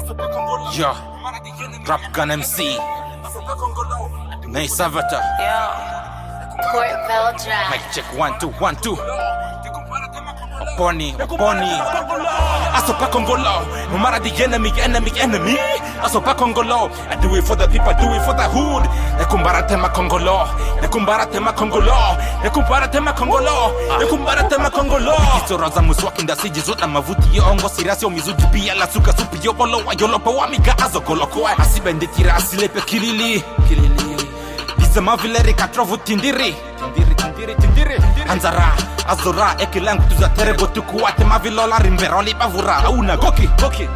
Yo, Rap Gun MC, Nice Avatar. Port Bell Drive. Mic check 1 2 1 2. Oponi. Asopa Congolo. No matter the enemy. Asopa Congolo. I do it for the people, I do it for the hood. Nekumbaratema Congolo. Nekumbaratema Congolo. Kitoroza muswaki ndasiji zota mavuti yo ongo sirasio mizuji pia la suka supi yo bolo wa yolo pa wamiga azokolo asibe ndetira asilepe kilili. Dizema vileri katrovu tindiri. Anzara azora ekilangu tuza terebo tukuate mavilola rimveroli bavura auna goki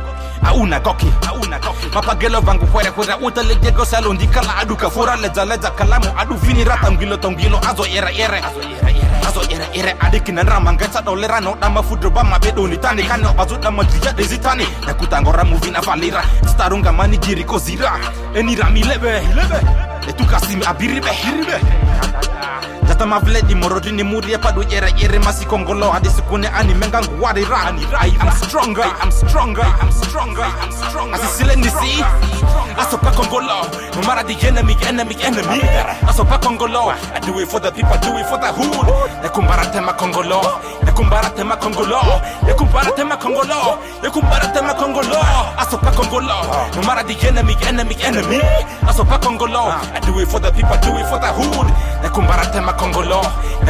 mapagelo vangu kwere utale jego salondi kala adu kafura leza kalamu adu fini rata mgilo tongilo azo ere adikina ramangata dolera no dama fudroba mabedo ni tani kano bazuda majiya desitani nakutangora movie na valira starunga mani jiriko zira enira milebe etukasimi abiribe Jata mavledi morodini muri padu ere masi Congolo hadisi kune ani mengangu warira. I am stronger. Asisile nisi Asopa Congolo. No matter the enemy. Asopa Congolo. I do it for the people, I do it for the hood. Nekumbaratema Congolo. Asopa Congolo. No matter the enemy. Asopa Congolo. I do it for the people, I do it for the hood. Nekumbaratema Congolo.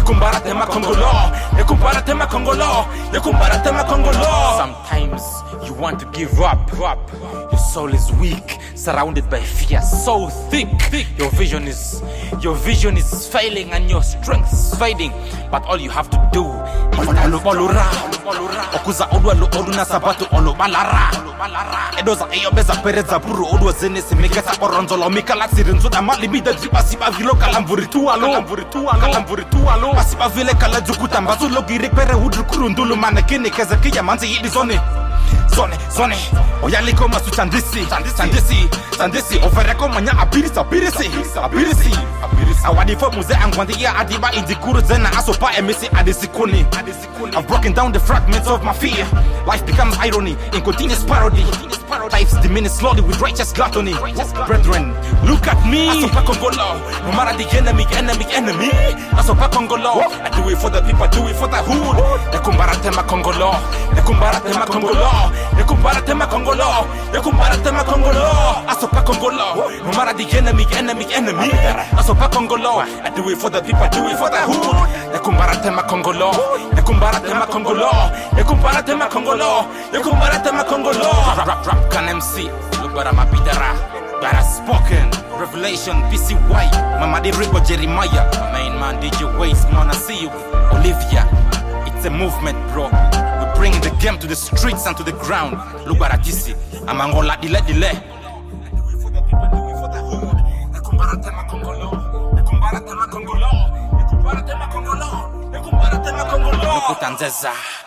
Sometimes you want to give up. Your soul is weak, surrounded by fear so thick. Your vision is failing and your strength is fading. But all you have to do is Okuza odwa lo oduna sabatu olo balara. Edoza eyobeza pereza buru odwa zenesi megasa oronzolo mikala sirinzo da mali mida driba siba vilo kalamvuri tualo. Basiba vile kala jukuta mbazu logi repere hudru kurundulu manekini keza kia manzi hidi zone oyaliko masu chandisi overeko manya abirisi awadi fo muze angwandi ya adiba indikuru zena asopa emisi adisikuni. I've broken down the fragments of my fear. Life becomes irony in continuous parody. Lives diminish slowly with righteous gluttony. Brethren, look at me. Asopa Congolo. No matter the enemy. Asopa Congolo. I do it for the people, I do it for the hood. Nekumbaratema Congolo. Asopa Congolo. No matter the enemy. Asopa Congolo. I do it for the people, I do it for the hood. Nekumbaratema Congolo. Rap Gun MC. Lubara mapidara. Better spoken. Revelation PCY. Mama de Rico Jeremiah. My main man DJ Waste. Man, I see you. Olivia. It's a movement, bro. We bring the game to the streets and to the ground. Lubara Jisi. Amangola dile. Kutanzeza.